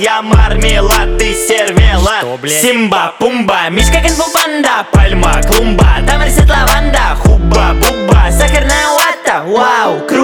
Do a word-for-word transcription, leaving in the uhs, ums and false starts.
я мармелад, ты сервелат. Симба, пумба, мишка, кунг-фу панда, пальма, клумба, там растет лаванда, хуба, буба, сахарная вата. Вау, круто.